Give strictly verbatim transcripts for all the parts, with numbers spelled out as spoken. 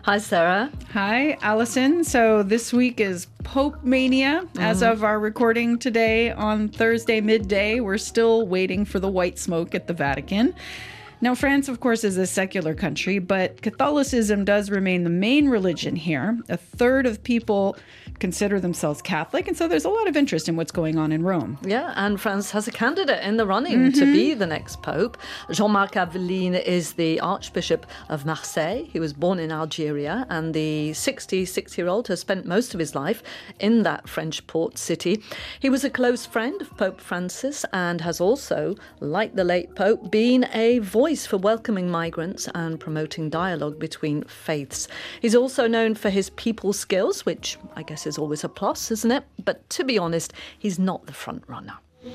Hi, Sarah. Hi, Alison. So this week is Pope Mania. Mm. As of our recording today on Thursday midday, we're still waiting for the white smoke at the Vatican. Now, France, of course, is a secular country, but Catholicism does remain the main religion here. A third of people consider themselves Catholic, and so there's a lot of interest in what's going on in Rome. Yeah, and France has a candidate in the running mm-hmm. to be the next pope. Jean-Marc Aveline is the Archbishop of Marseille. He was born in Algeria, and the sixty-six-year-old has spent most of his life in that French port city. He was a close friend of Pope Francis and has also, like the late Pope, been a voice for welcoming migrants and promoting dialogue between faiths. He's also known for his people skills, which I guess is always a plus, isn't it? But to be honest, he's not the front runner.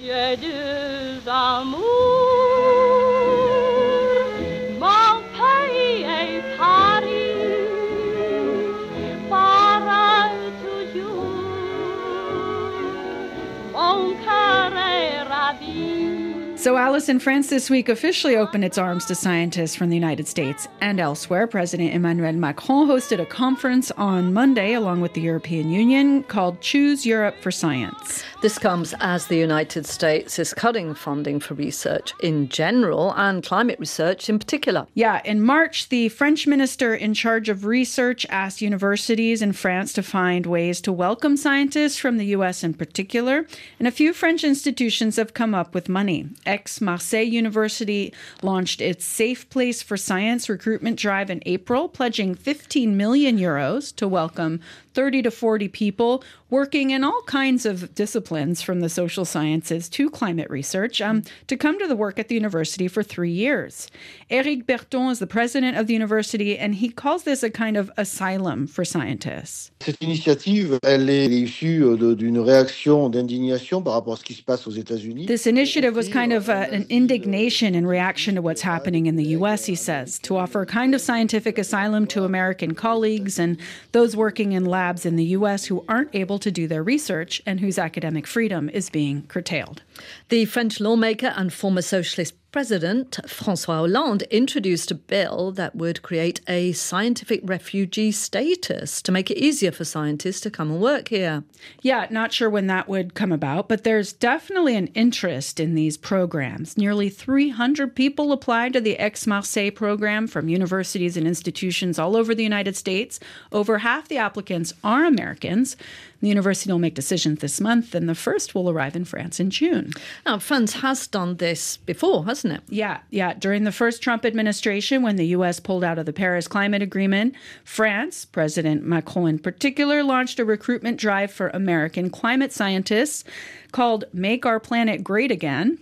So Alison, France this week officially opened its arms to scientists from the United States and elsewhere. President Emmanuel Macron hosted a conference on Monday along with the European Union called Choose Europe for Science. This comes as the United States is cutting funding for research in general and climate research in particular. Yeah, in March, the French minister in charge of research asked universities in France to find ways to welcome scientists from the U S in particular, and a few French institutions have come up with money. Aix-Marseille University launched its Safe Place for Science recruitment drive in April, pledging fifteen million euros to welcome thirty to forty people working in all kinds of disciplines from the social sciences to climate research um, to come to the work at the university for three years. Éric Berton is the president of the university, and he calls this a kind of asylum for scientists. Cette initiative, elle est issue d'une réaction d'indignation par rapport à ce qui se passe aux États-Unis. This initiative was kind of a, an indignation in reaction to what's happening in the U S, he says, to offer a kind of scientific asylum to American colleagues and those working in labs in the U S who aren't able to do their research and whose academic freedom is being curtailed. The French lawmaker and former socialist President François Hollande introduced a bill that would create a scientific refugee status to make it easier for scientists to come and work here. Yeah, not sure when that would come about, but there's definitely an interest in these programs. Nearly three hundred people applied to the Aix-Marseille program from universities and institutions all over the United States. Over half the applicants are Americans. The university will make decisions this month, and the first will arrive in France in June. Now, France has done this before, hasn't it? Yeah, yeah. During the first Trump administration, when the U S pulled out of the Paris Climate Agreement, France, President Macron in particular, launched a recruitment drive for American climate scientists called Make Our Planet Great Again.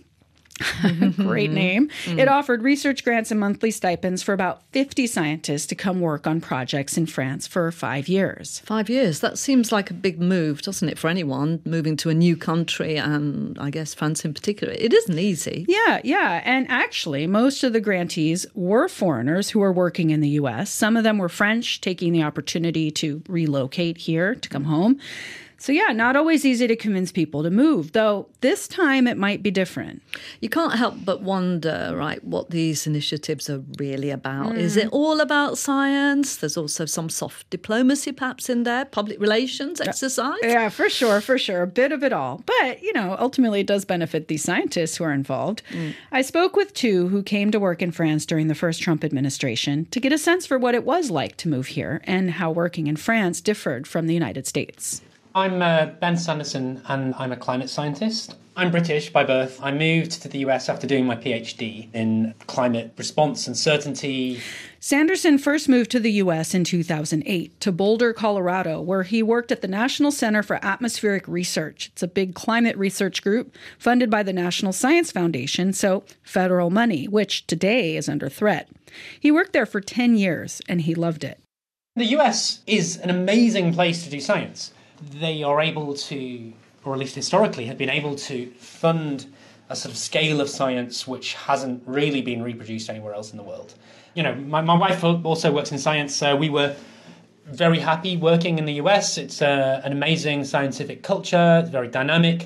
Great name. Mm. It offered research grants and monthly stipends for about fifty scientists to come work on projects in France for five years. Five years. That seems like a big move, doesn't it, for anyone moving to a new country, and I guess France in particular. It isn't easy. Yeah, yeah. And actually, most of the grantees were foreigners who were working in the U S. Some of them were French, taking the opportunity to relocate here, to come home. So yeah, not always easy to convince people to move, though this time it might be different. You can't help but wonder, right, what these initiatives are really about. Mm. Is it all about science? There's also some soft diplomacy perhaps in there, public relations exercise? Yeah, for sure, for sure. A bit of it all. But, you know, ultimately it does benefit these scientists who are involved. Mm. I spoke with two who came to work in France during the first Trump administration to get a sense for what it was like to move here and how working in France differed from the United States. I'm uh, Ben Sanderson, and I'm a climate scientist. I'm British by birth. I moved to the U S after doing my PhD in climate response and certainty. Sanderson first moved to the U S in two thousand eight to Boulder, Colorado, where he worked at the National Center for Atmospheric Research. It's a big climate research group funded by the National Science Foundation, so federal money, which today is under threat. He worked there for ten years, and he loved it. The U S is an amazing place to do science. They are able to, or at least historically, have been able to fund a sort of scale of science which hasn't really been reproduced anywhere else in the world. You know, my, my wife also works in science. Uh, we were very happy working in the U S. It's uh, an amazing scientific culture. It's very dynamic.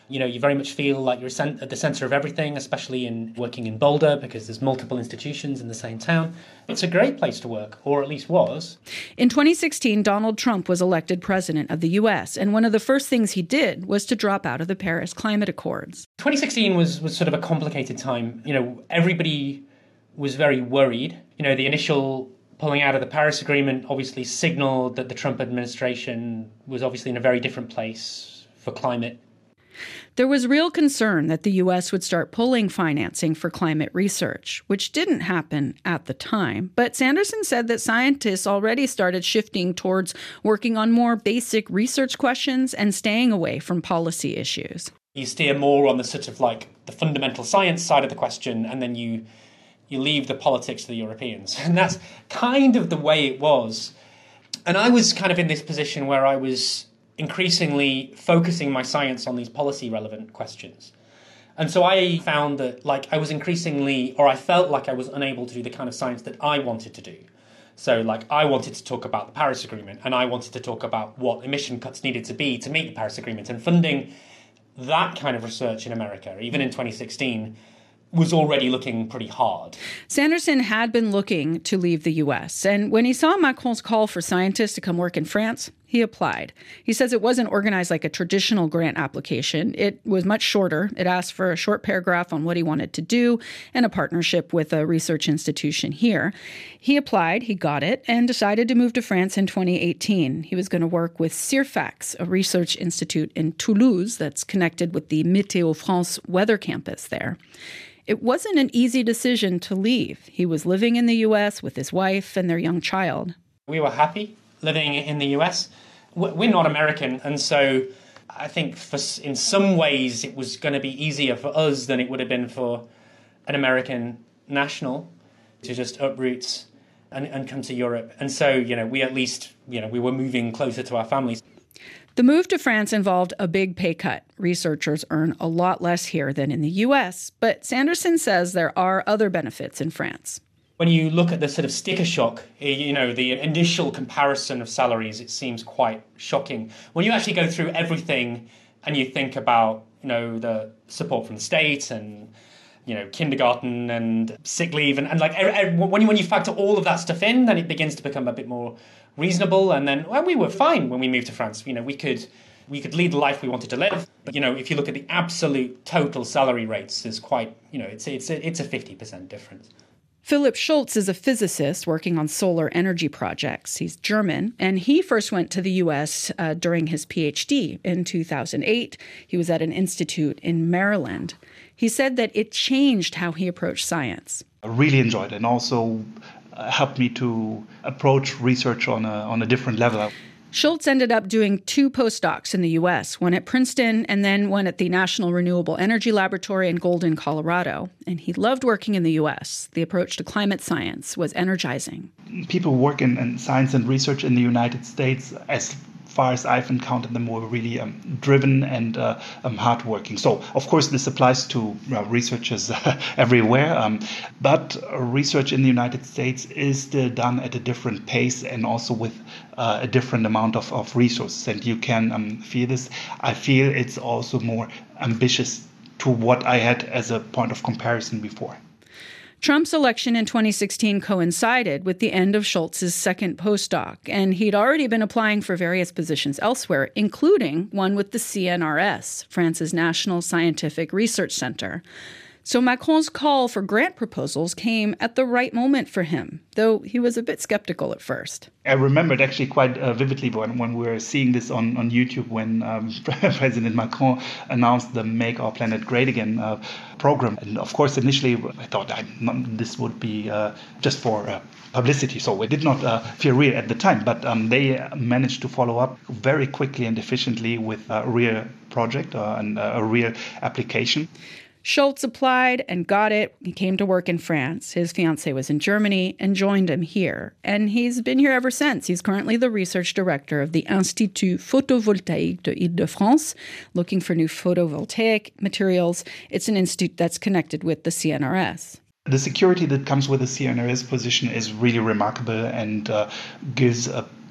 You know, you very much feel like you're at the centre of everything, especially in working in Boulder, because there's multiple institutions in the same town. It's a great place to work, or at least was. In twenty sixteen, Donald Trump was elected president of the U S, and one of the first things he did was to drop out of the Paris Climate Accords. twenty sixteen was, was sort of a complicated time. You know, everybody was very worried. You know, the initial pulling out of the Paris Agreement obviously signaled that the Trump administration was obviously in a very different place for climate. There was real concern that the U S would start pulling financing for climate research, which didn't happen at the time. But Sanderson said that scientists already started shifting towards working on more basic research questions and staying away from policy issues. You steer more on the sort of like the fundamental science side of the question, and then you you leave the politics to the Europeans. And that's kind of the way it was. And I was kind of in this position where I was increasingly focusing my science on these policy relevant questions. And so I found that like I was increasingly, or I felt like I was unable to do the kind of science that I wanted to do. So like I wanted to talk about the Paris Agreement, and I wanted to talk about what emission cuts needed to be to meet the Paris Agreement, and funding that kind of research in America, even in twenty sixteen, was already looking pretty hard. Sanderson had been looking to leave the U S, and when he saw Macron's call for scientists to come work in France, he applied. He says it wasn't organized like a traditional grant application. It was much shorter. It asked for a short paragraph on what he wanted to do and a partnership with a research institution here. He applied, he got it, and decided to move to France in twenty eighteen. He was going to work with CIRFAX, a research institute in Toulouse that's connected with the Météo France weather campus there. It wasn't an easy decision to leave. He was living in the U S with his wife and their young child. We were happy living in the U S. We're not American, and so I think for, in some ways it was going to be easier for us than it would have been for an American national to just uproot and, and come to Europe. And so, you know, we at least, you know, we were moving closer to our families. The move to France involved a big pay cut. Researchers earn a lot less here than in the U S, but Sanderson says there are other benefits in France. When you look at the sort of sticker shock, you know, the initial comparison of salaries, it seems quite shocking. When you actually go through everything and you think about, you know, the support from the state and, you know, kindergarten and sick leave and, and like when you, when you factor all of that stuff in, then it begins to become a bit more reasonable. And then, well, we were fine when we moved to France. You know, we could we could lead the life we wanted to live. But, you know, if you look at the absolute total salary rates, there's quite, you know, it's it's a, it's a fifty percent difference. Philipp Schultz is a physicist working on solar energy projects. He's German, and he first went to the U S uh, during his PhD in two thousand eight. He was at an institute in Maryland. He said that it changed how he approached science. I really enjoyed it, and also helped me to approach research on a, on a different level. Schultz ended up doing two postdocs in the U S, one at Princeton and then one at the National Renewable Energy Laboratory in Golden, Colorado. And he loved working in the U S. The approach to climate science was energizing. People who work in, in science and research in the United States, as far as I've encountered them, were really um, driven and uh, um, hardworking. So, of course, this applies to uh, researchers uh, everywhere. Um, but research in the United States is still done at a different pace and also with uh, a different amount of, of resources. And you can um, feel this. I feel it's also more ambitious to what I had as a point of comparison before. Trump's election in twenty sixteen coincided with the end of Schultz's second postdoc, and he'd already been applying for various positions elsewhere, including one with the C N R S, France's National Scientific Research Center. So Macron's call for grant proposals came at the right moment for him, though he was a bit skeptical at first. I remember it actually quite uh, vividly when, when we were seeing this on, on YouTube when um, President Macron announced the Make Our Planet Great Again uh, program. And of course, initially, I thought I, not, this would be uh, just for uh, publicity. So it did not uh, feel real at the time. But um, they managed to follow up very quickly and efficiently with a real project uh, and uh, a real application. Schultz applied and got it. He came to work in France. His fiancée was in Germany and joined him here. And he's been here ever since. He's currently the research director of the Institut Photovoltaïque de Île-de-France, looking for new photovoltaic materials. It's an institute that's connected with the C N R S. The security that comes with the C N R S position is really remarkable and uh, gives a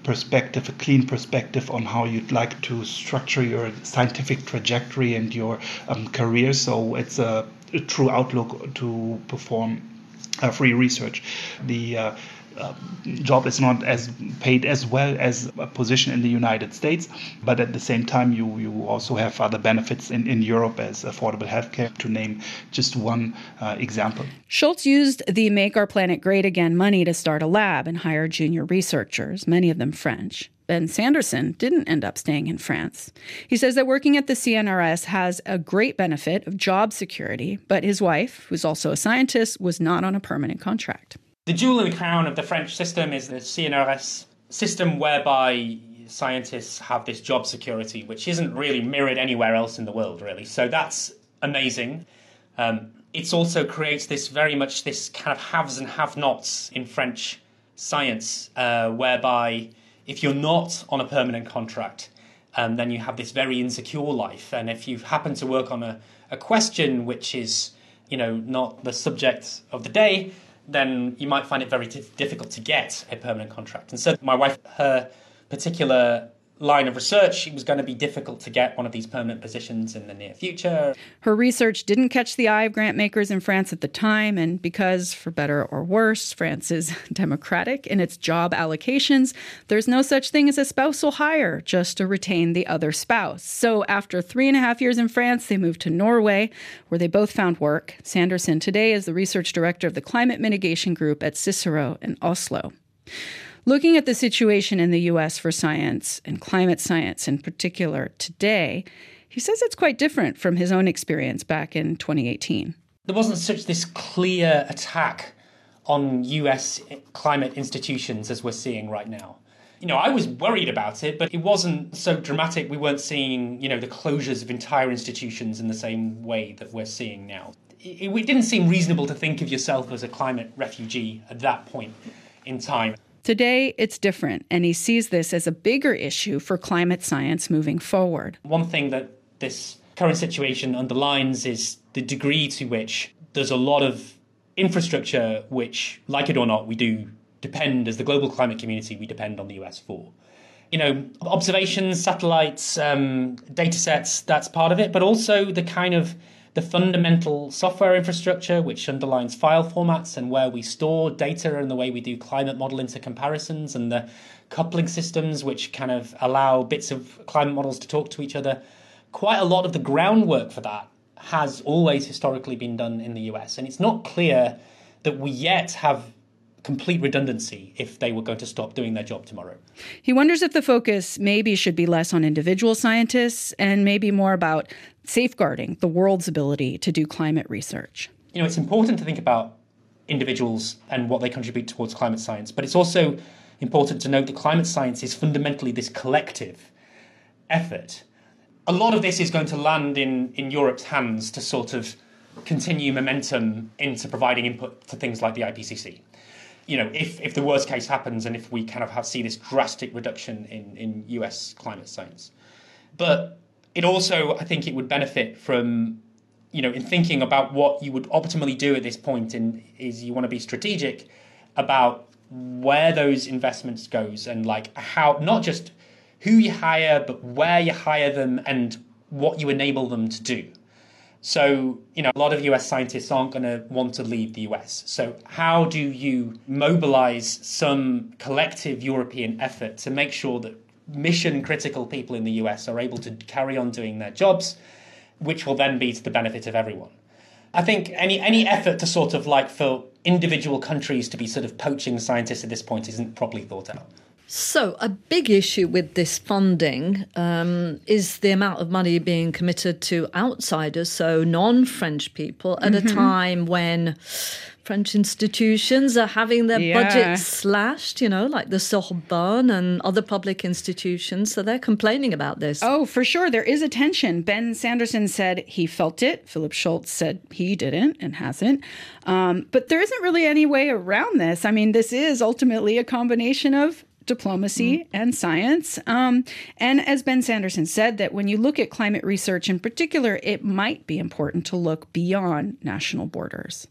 perspective, a clean perspective on how you'd like to structure your scientific trajectory and your um, career. So it's a, a true outlook to perform uh, free research. The uh, Uh, job is not as paid as well as a position in the United States, but at the same time you, you also have other benefits in, in Europe as affordable healthcare, to name just one uh, example. Schultz used the Make Our Planet Great Again money to start a lab and hire junior researchers, many of them French. Ben Sanderson didn't end up staying in France. He says that working at the C N R S has a great benefit of job security, but his wife, who's also a scientist, was not on a permanent contract. The jewel in the crown of the French system is the C N R S system, whereby scientists have this job security, which isn't really mirrored anywhere else in the world, really. So that's amazing. Um, it also creates this very much this kind of haves and have-nots in French science, uh, whereby if you're not on a permanent contract, um, then you have this very insecure life. And if you happen to work on a, a question which is, you know, not the subject of the day, then you might find it very t- difficult to get a permanent contract. And so my wife, her particular line of research, it was going to be difficult to get one of these permanent positions in the near future. Her research didn't catch the eye of grant makers in France at the time, and because, for better or worse, France is democratic in its job allocations, there's no such thing as a spousal hire, just to retain the other spouse. So after three and a half years in France, they moved to Norway, where they both found work. Sanderson today is the research director of the Climate Mitigation Group at Cicero in Oslo. Looking at the situation in the U S for science, and climate science in particular today, he says it's quite different from his own experience back in twenty eighteen. There wasn't such this clear attack on U S climate institutions as we're seeing right now. You know, I was worried about it, but it wasn't so dramatic. We weren't seeing, you know, the closures of entire institutions in the same way that we're seeing now. It, it didn't seem reasonable to think of yourself as a climate refugee at that point in time. Today, it's different, and he sees this as a bigger issue for climate science moving forward. One thing that this current situation underlines is the degree to which there's a lot of infrastructure which, like it or not, we do depend, as the global climate community, we depend on the U S for. You know, observations, satellites, um, data sets, that's part of it, but also the kind of the fundamental software infrastructure which underlines file formats and where we store data and the way we do climate model intercomparisons, and the coupling systems which kind of allow bits of climate models to talk to each other. Quite a lot of the groundwork for that has always historically been done in the U S, and it's not clear that we yet have complete redundancy if they were going to stop doing their job tomorrow. He wonders if the focus maybe should be less on individual scientists and maybe more about safeguarding the world's ability to do climate research. You know, it's important to think about individuals and what they contribute towards climate science, but it's also important to note that climate science is fundamentally this collective effort. A lot of this is going to land in, in Europe's hands to sort of continue momentum into providing input to things like the I P C C. You know, if, if the worst case happens and if we kind of have, see this drastic reduction in, in U S climate science. But it also, I think it would benefit from, you know, in thinking about what you would optimally do at this point, in, is you want to be strategic about where those investments goes and like how, not just who you hire, but where you hire them and what you enable them to do. So, you know, a lot of U S scientists aren't going to want to leave the U S. So how do you mobilize some collective European effort to make sure that mission critical people in the U S are able to carry on doing their jobs, which will then be to the benefit of everyone? I think any any effort to sort of like for individual countries to be sort of poaching scientists at this point isn't properly thought out. So a big issue with this funding um, is the amount of money being committed to outsiders, so non-French people, at mm-hmm. a time when French institutions are having their yeah. budgets slashed, you know, like the Sorbonne and other public institutions. So they're complaining about this. Oh, for sure. There is a tension. Ben Sanderson said he felt it. Philip Schultz said he didn't and hasn't. Um, but there isn't really any way around this. I mean, this is ultimately a combination of diplomacy mm-hmm. and science. Um, and as Ben Sanderson said, that when you look at climate research in particular, it might be important to look beyond national borders.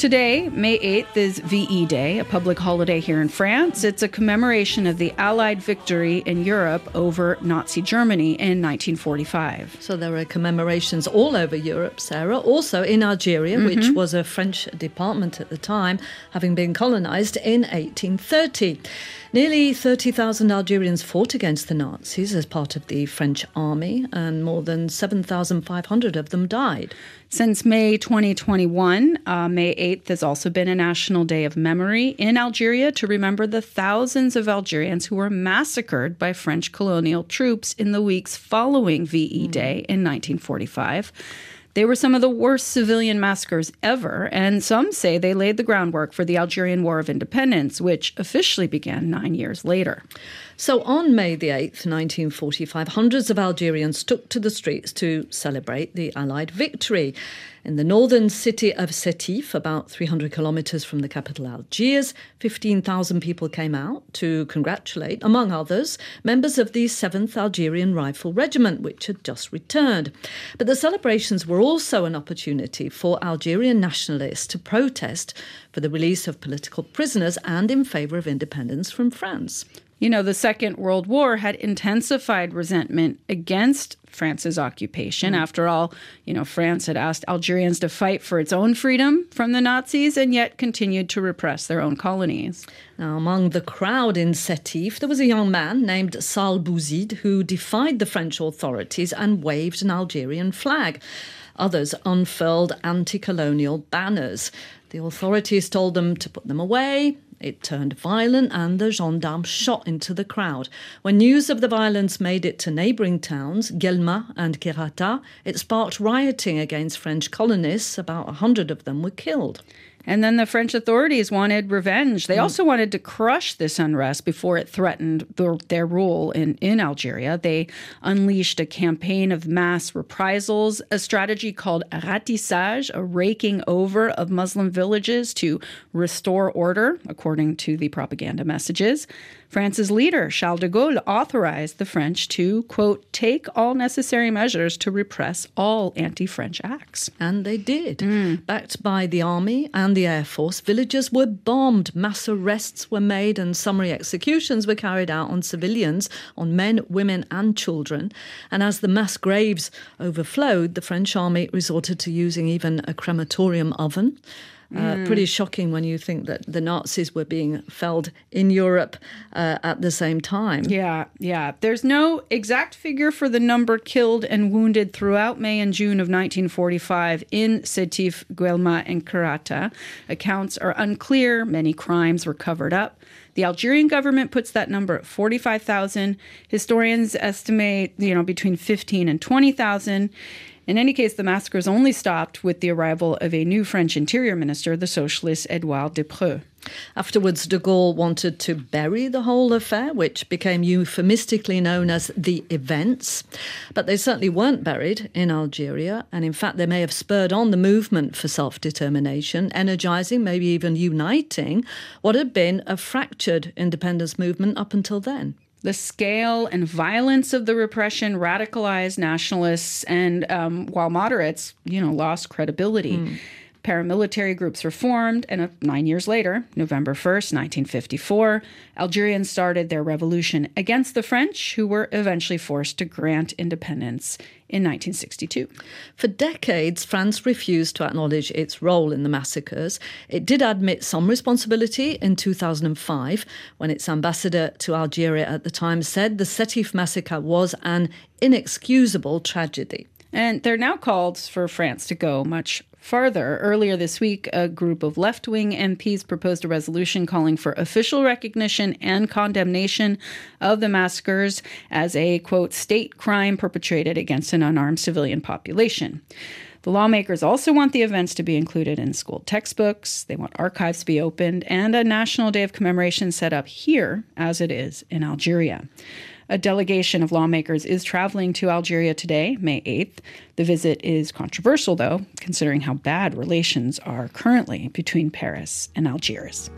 Today, May eighth, is V E Day, a public holiday here in France. It's a commemoration of the Allied victory in Europe over Nazi Germany in nineteen forty-five. So there are commemorations all over Europe, Sarah, also in Algeria, mm-hmm. which was a French department at the time, having been colonized in eighteen thirty. Nearly thirty thousand Algerians fought against the Nazis as part of the French army, and more than seven thousand five hundred of them died. Since May twenty twenty-one, uh, May eighth has also been a National Day of Memory in Algeria to remember the thousands of Algerians who were massacred by French colonial troops in the weeks following V E Day in nineteen forty-five. They were some of the worst civilian massacres ever, and some say they laid the groundwork for the Algerian War of Independence, which officially began nine years later. So on May the eighth, nineteen forty-five, hundreds of Algerians took to the streets to celebrate the Allied victory. In the northern city of Sétif, about three hundred kilometres from the capital Algiers, fifteen thousand people came out to congratulate, among others, members of the seventh Algerian Rifle Regiment, which had just returned. But the celebrations were also an opportunity for Algerian nationalists to protest for the release of political prisoners and in favour of independence from France. You know, the Second World War had intensified resentment against France's occupation. Mm. After all, you know, France had asked Algerians to fight for its own freedom from the Nazis and yet continued to repress their own colonies. Now, among the crowd in Sétif, there was a young man named Sal Bouzid who defied the French authorities and waved an Algerian flag. Others unfurled anti-colonial banners. The authorities told them to put them away. It turned violent and the gendarmes shot into the crowd. When news of the violence made it to neighbouring towns, Guelma and Kerata, it sparked rioting against French colonists. About a hundred of them were killed. And then the French authorities wanted revenge. They mm. also wanted to crush this unrest before it threatened the, their rule in, in Algeria. They unleashed a campaign of mass reprisals, a strategy called ratissage, a raking over of Muslim villages to restore order, according to the propaganda messages. France's leader, Charles de Gaulle, authorized the French to, quote, take all necessary measures to repress all anti-French acts. And they did. Mm. Backed by the army and the air force, villages were bombed, mass arrests were made, and summary executions were carried out on civilians, on men, women, and children. And as the mass graves overflowed, the French army resorted to using even a crematorium oven. Uh, mm. Pretty shocking when you think that the Nazis were being felled in Europe uh, at the same time. Yeah, yeah. There's no exact figure for the number killed and wounded throughout May and June of nineteen forty-five in Sétif, Guelma, and Kerata. Accounts are unclear. Many crimes were covered up. The Algerian government puts that number at forty-five thousand. Historians estimate, you know, between fifteen and twenty thousand. In any case, the massacres only stopped with the arrival of a new French interior minister, the socialist Édouard Depreux. Afterwards, de Gaulle wanted to bury the whole affair, which became euphemistically known as the events. But they certainly weren't buried in Algeria, and in fact they may have spurred on the movement for self-determination, energising, maybe even uniting, what had been a fractured independence movement up until then. The scale and violence of the repression radicalized nationalists and, um, while moderates, you know, lost credibility. Mm. Paramilitary groups were formed, and uh, nine years later, November first, nineteen fifty-four, Algerians started their revolution against the French, who were eventually forced to grant independence in nineteen sixty-two. For decades, France refused to acknowledge its role in the massacres. It did admit some responsibility in two thousand five, when its ambassador to Algeria at the time said the Sétif massacre was an inexcusable tragedy. And there now calls for France to go much farther. Earlier this week, a group of left-wing M Ps proposed a resolution calling for official recognition and condemnation of the massacres as a, quote, state crime perpetrated against an unarmed civilian population. The lawmakers also want the events to be included in school textbooks. They want archives to be opened and a national day of commemoration set up here, as it is in Algeria. A delegation of lawmakers is traveling to Algeria today, May eighth. The visit is controversial, though, considering how bad relations are currently between Paris and Algiers.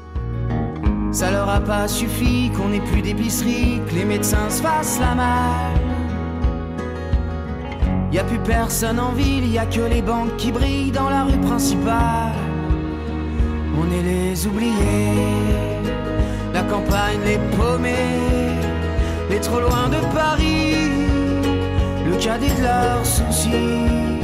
Ça leur a pas suffi qu'on ait plus d'épicerie, que les médecins se fassent la malle. Y a plus personne en ville, y a que les banques qui brillent dans la rue principale. on est les oubliés. La campagne, les paumés, les trop loin de Paris, le cadet de leurs soucis.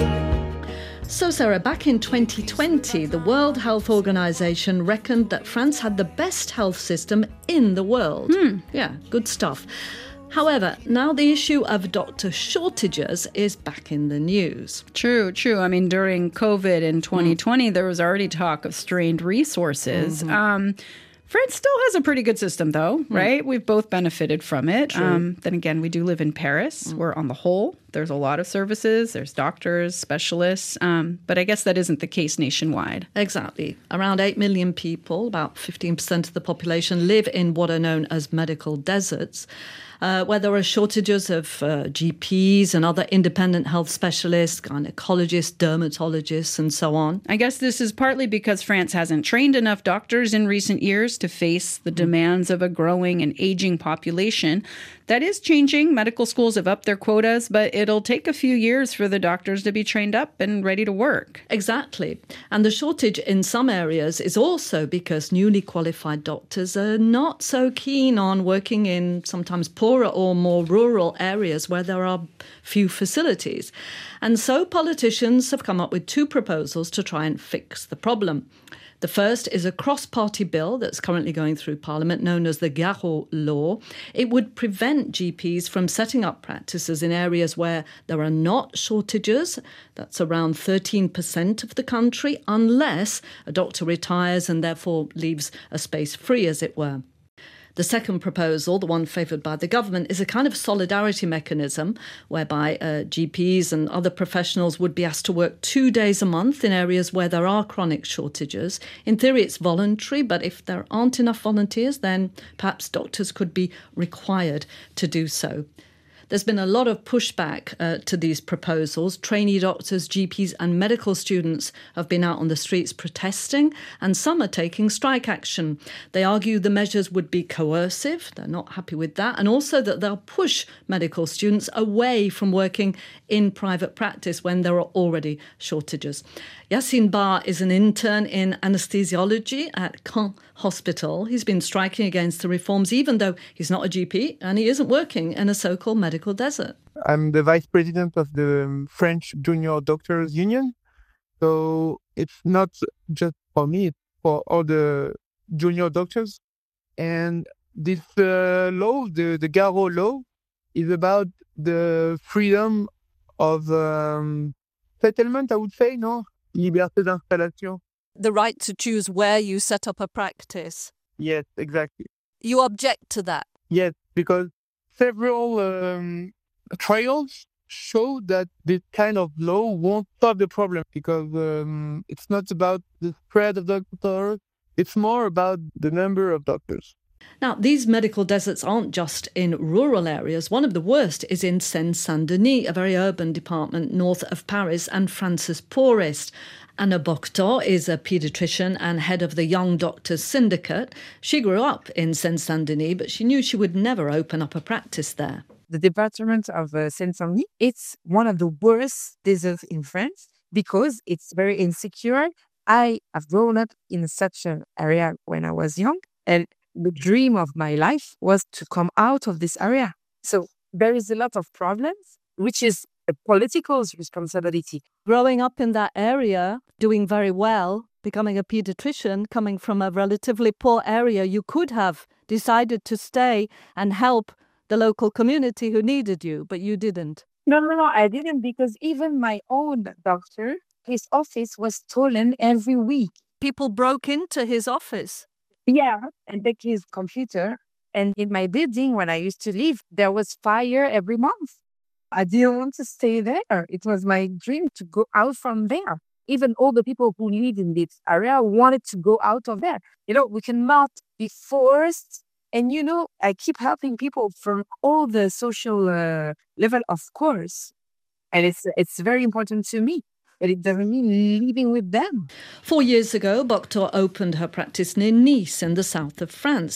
So, Sarah, back in twenty twenty, the World Health Organization reckoned that France had the best health system in the world. Hmm. Yeah, good stuff. However, now the issue of doctor shortages is back in the news. True, true. I mean, during COVID in twenty twenty, mm. there was already talk of strained resources. Mm-hmm. Um, France still has a pretty good system, though, mm. right? We've both benefited from it. Um, then again, we do live in Paris, mm. where on the whole, there's a lot of services. There's doctors, specialists. Um, but I guess that isn't the case nationwide. Exactly. Around eight million people, about fifteen percent of the population, live in what are known as medical deserts. Uh, where there are shortages of uh, G Ps and other independent health specialists, gynecologists, dermatologists, and so on. I guess this is partly because France hasn't trained enough doctors in recent years to face the demands of a growing and aging population. That is changing. Medical schools have upped their quotas, but it'll take a few years for the doctors to be trained up and ready to work. Exactly. And the shortage in some areas is also because newly qualified doctors are not so keen on working in sometimes poorer or more rural areas where there are few facilities. And so politicians have come up with two proposals to try and fix the problem. The first is a cross-party bill that's currently going through Parliament, known as the Garot Law. It would prevent G Ps from setting up practices in areas where there are not shortages. That's around thirteen percent of the country, unless a doctor retires and therefore leaves a space free, as it were. The second proposal, the one favoured by the government, is a kind of solidarity mechanism whereby uh, G Ps and other professionals would be asked to work two days a month in areas where there are chronic shortages. In theory, it's voluntary, but if there aren't enough volunteers, then perhaps doctors could be required to do so. There's been a lot of pushback uh, to these proposals. Trainee doctors, G Ps and medical students have been out on the streets protesting, and some are taking strike action. They argue the measures would be coercive. They're not happy with that. And also that they'll push medical students away from working in private practice when there are already shortages. Yassine Ba is an intern in anesthesiology at Caen Hospital. He's been striking against the reforms, even though he's not a G P and he isn't working in a so-called medical desert. I'm the vice president of the French Junior Doctors Union. So it's not just for me, it's for all the junior doctors. And this uh, law, the, the Garot law, is about the freedom of um, settlement, I would say, no? Liberté d'installation. The right to choose where you set up a practice. Yes, exactly. You object to that? Yes, because several um, trials show that this kind of law won't solve the problem, because um, it's not about the spread of doctors, it's more about the number of doctors. Now, these medical deserts aren't just in rural areas. One of the worst is in Seine-Saint-Denis, a very urban department north of Paris and France's poorest. Anna Boctor is a paediatrician and head of the Young Doctors Syndicate. She grew up in Seine-Saint-Denis, but she knew she would never open up a practice there. The department of uh, Seine-Saint-Denis, it's one of the worst deserts in France because it's very insecure. I have grown up in such an area when I was young, and the dream of my life was to come out of this area. So there is a lot of problems, which is a political responsibility. Growing up in that area, doing very well, becoming a paediatrician, coming from a relatively poor area, you could have decided to stay and help the local community who needed you, but you didn't. No, no, no, I didn't, because even my own doctor, his office was stolen every week. People broke into his office. Yeah, and take his computer. And in my building, when I used to live, there was fire every month. I didn't want to stay there. It was my dream to go out from there. Even all the people who live in this area wanted to go out of there. You know, we cannot be forced. And, you know, I keep helping people from all the social uh, level, of course. And it's it's very important to me. But it doesn't mean living with them. Four years ago, Boctor opened her practice near Nice in the south of France.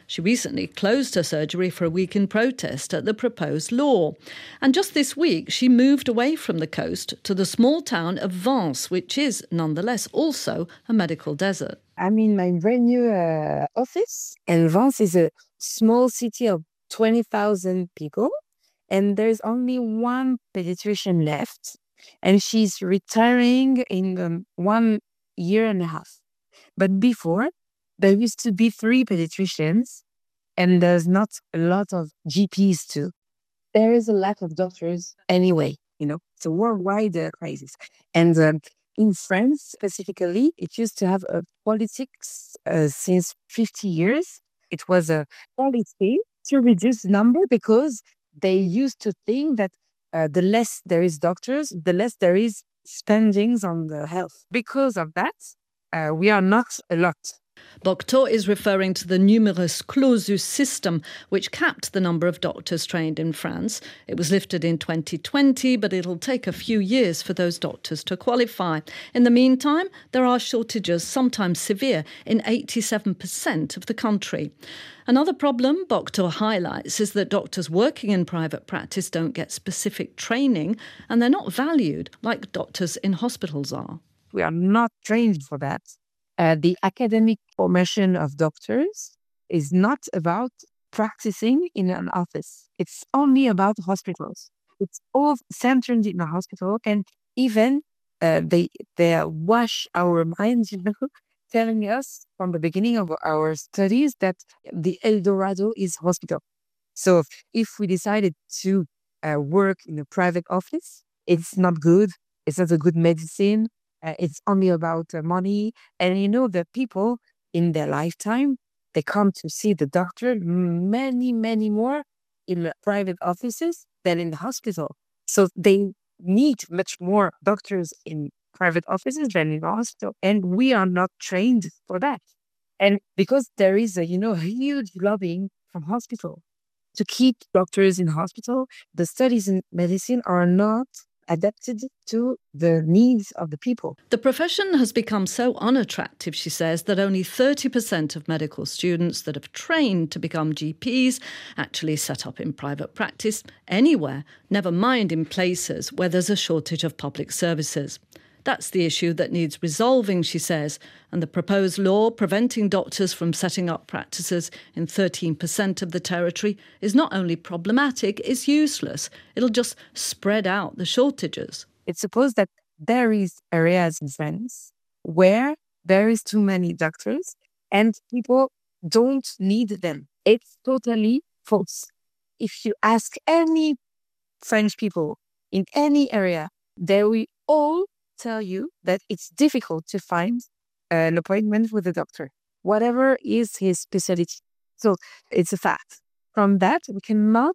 She recently closed her surgery for a week in protest at the proposed law. And just this week, she moved away from the coast to the small town of Vence, which is nonetheless also a medical desert. I'm in my brand new uh, office, and Vence is a small city of twenty thousand people, and there's only one pediatrician left, and she's retiring in um, one year and a half. But before, there used to be three pediatricians, and there's not a lot of G Ps too. There is a lack of doctors anyway, you know, it's a worldwide uh, crisis. And um, in France specifically, it used to have a politics uh, since fifty years. It was a policy to reduce the number because they used to think that uh, the less there is doctors, the less there is spendings on the health. Because of that, uh, we are not a lot. Bocteau is referring to the numerus clausus system, which capped the number of doctors trained in France. It was lifted in twenty twenty, but it'll take a few years for those doctors to qualify. In the meantime, there are shortages, sometimes severe, in eighty-seven percent of the country. Another problem Bocteau highlights is that doctors working in private practice don't get specific training, and they're not valued like doctors in hospitals are. We are not trained for that. Uh, the academic formation of doctors is not about practicing in an office. It's only about hospitals. It's all centered in a hospital, and even uh, they they wash our minds, you know, telling us from the beginning of our studies that the El Dorado is hospital. So if we decided to uh, work in a private office, it's not good. It's not a good medicine. Uh, it's only about uh, money. And you know, the people in their lifetime, they come to see the doctor many, many more in private offices than in the hospital. So they need much more doctors in private offices than in the hospital. And we are not trained for that. And because there is a, you know, huge lobbying from hospital to keep doctors in hospital, the studies in medicine are not adapted to the needs of the people. The profession has become so unattractive, she says, that only thirty percent of medical students that have trained to become G Ps actually set up in private practice anywhere, never mind in places where there's a shortage of public services. That's the issue that needs resolving, she says, and the proposed law preventing doctors from setting up practices in thirteen percent of the territory is not only problematic, it's useless. It'll just spread out the shortages. It's supposed that there is areas in France where there is too many doctors and people don't need them. It's totally false. If you ask any French people in any area, they will all tell you that it's difficult to find an appointment with a doctor, whatever is his specialty. So it's a fact. From that, we cannot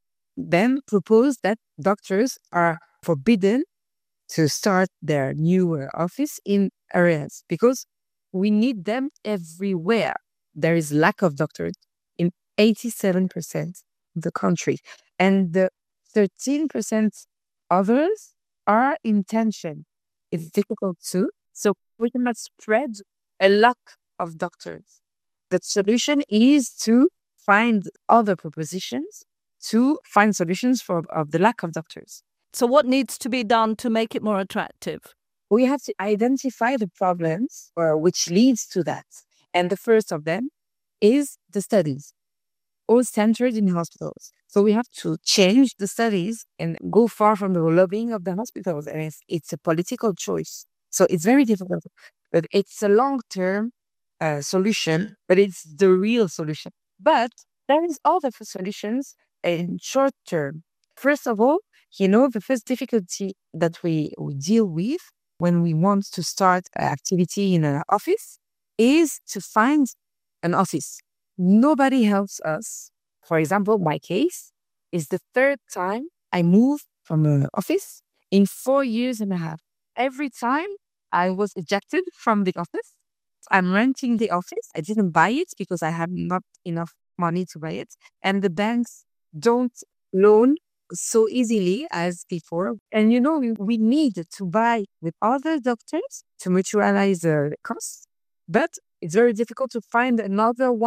then propose that doctors are forbidden to start their new office in areas because we need them everywhere. There is lack of doctors in eighty-seven percent of the country, and the thirteen percent others are in tension. It's difficult too. So we cannot spread a lack of doctors. The solution is to find other propositions to find solutions for of the lack of doctors. So what needs to be done to make it more attractive? We have to identify the problems uh, which leads to that. And the first of them is the studies, all centered in hospitals. So we have to change the studies and go far from the lobbying of the hospitals. And it's, it's a political choice. So it's very difficult. But it's a long-term uh, solution, but it's the real solution. But there is other solutions in short term. First of all, you know, the first difficulty that we, we deal with when we want to start activity in an office is to find an office. Nobody helps us. For example, my case is the third time I moved from an office in four years and a half. Every time I was ejected from the office. I'm renting the office. I didn't buy it because I have not enough money to buy it. And the banks don't loan so easily as before. And, you know, we, we need to buy with other doctors to mutualize the costs. But it's very difficult to find another one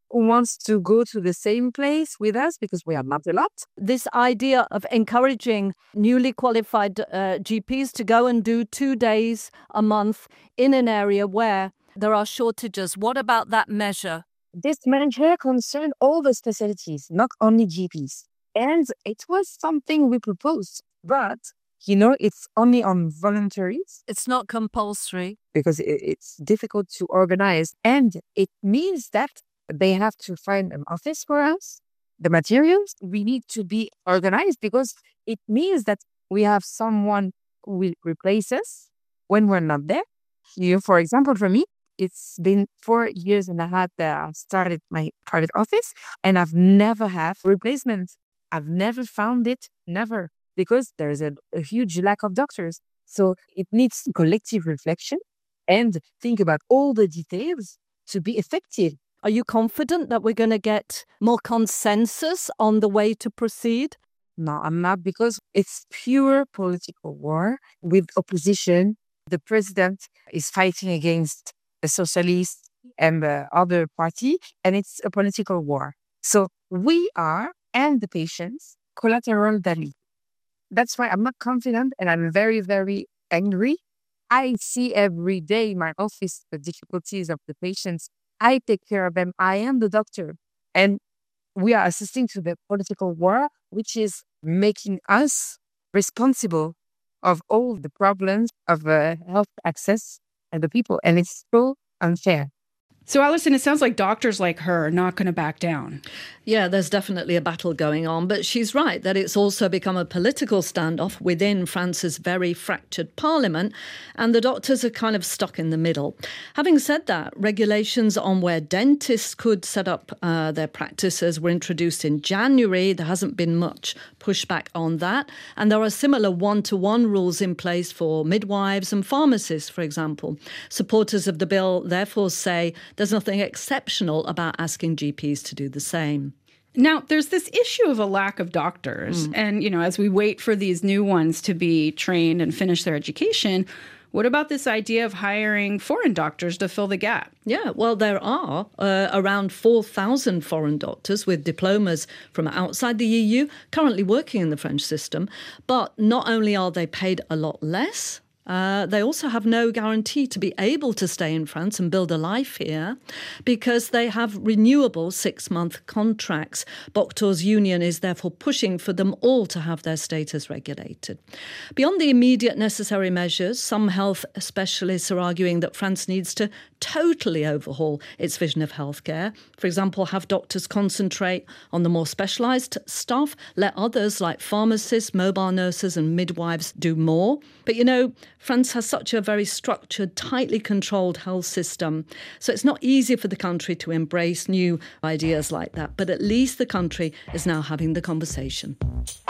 who wants to go to the same place with us because we are not a lot. This idea of encouraging newly qualified uh, G Ps to go and do two days a month in an area where there are shortages. What about that measure? This measure concerned all the specialties, not only G Ps. And it was something we proposed, but, you know, it's only on voluntaries. It's not compulsory. Because it's difficult to organize. And it means that they have to find an office for us, the materials. We need to be organized because it means that we have someone who will replace us when we're not there. You know, for example, for me, it's been four years and a half that I started my private office, and I've never had replacement. I've never found it, never, because there's a, a huge lack of doctors. So it needs collective reflection and think about all the details to be effective. Are you confident that we're going to get more consensus on the way to proceed? No, I'm not, because it's pure political war with opposition. The president is fighting against the socialists and the other party, and it's a political war. So we are, and the patients, collateral damage. That's why I'm not confident, and I'm very, very angry. I see every day in my office the difficulties of the patients. I take care of them. I am the doctor. And we are assisting to the political war, which is making us responsible of all the problems of uh, health access and the people. And it's so unfair. So, Alison, it sounds like doctors like her are not going to back down. Yeah, there's definitely a battle going on, but she's right that it's also become a political standoff within France's very fractured parliament, and the doctors are kind of stuck in the middle. Having said that, regulations on where dentists could set up uh, their practices were introduced in January. There hasn't been much pushback on that, and there are similar one-to-one rules in place for midwives and pharmacists, for example. Supporters of the bill therefore say there's nothing exceptional about asking G Ps to do the same. Now, there's this issue of a lack of doctors. Mm. And, you know, as we wait for these new ones to be trained and finish their education, what about this idea of hiring foreign doctors to fill the gap? Yeah, well, there are uh, around four thousand foreign doctors with diplomas from outside the E U currently working in the French system. But not only are they paid a lot less, Uh, they also have no guarantee to be able to stay in France and build a life here because they have renewable six-month contracts. Doctors' Union is therefore pushing for them all to have their status regulated. Beyond the immediate necessary measures, some health specialists are arguing that France needs to totally overhaul its vision of healthcare. For example, have doctors concentrate on the more specialised stuff, let others like pharmacists, mobile nurses and midwives do more. But, you know, France has such a very structured, tightly controlled health system. So it's not easy for the country to embrace new ideas like that. But at least the country is now having the conversation.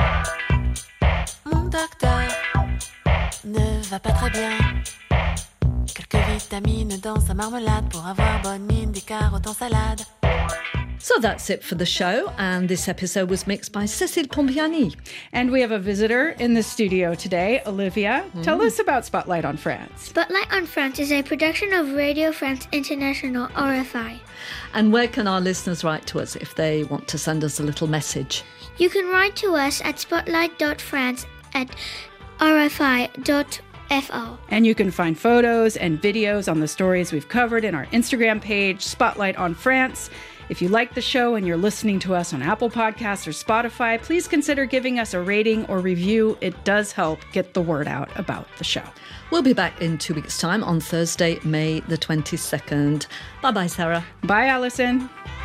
Mon docteur ne va pas très bien. Quelques vitamines dans sa marmelade pour avoir bonne mine, des carottes en salade. So that's it for the show, and this episode was mixed by Cécile Pompiani. And we have a visitor in the studio today, Olivia. Mm. Tell us about Spotlight on France. Spotlight on France is a production of Radio France International, R F I. And where can our listeners write to us if they want to send us a little message? You can write to us at spotlight dot france at r f i dot f o. And you can find photos and videos on the stories we've covered in our Instagram page, Spotlight on France. If you like the show and you're listening to us on Apple Podcasts or Spotify, please consider giving us a rating or review. It does help get the word out about the show. We'll be back in two weeks' time on Thursday, May the twenty-second. Bye-bye, Sarah. Bye, Alison.